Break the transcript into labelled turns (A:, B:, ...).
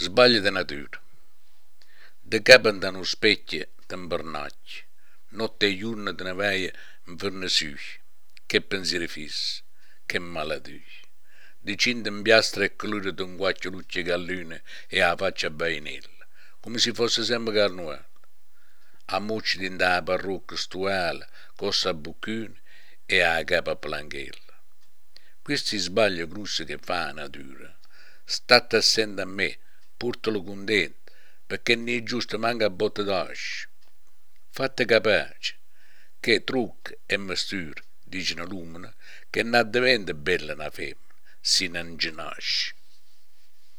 A: Sbaglio di natura. De capo da uno specchio t'imbernacchi, notte e giorno te ne vai in fornesui. Che pensieri fissi, che malatui. Di cinta in piastra e colore d'un quattro lucce gallune e a faccia bainella, come se fosse sempre carnuale. A mucci dentro la parrucca stuala, cossa a boccone e a capo a planchella. Questi sbagli grossi che fa la natura. State assente a me, portalo contento, perché non è giusto manca a botte d'ascia. Fate capace, che trucco e mistura, dice una lumina, che non diventa bella una femmina, se non ci nasce.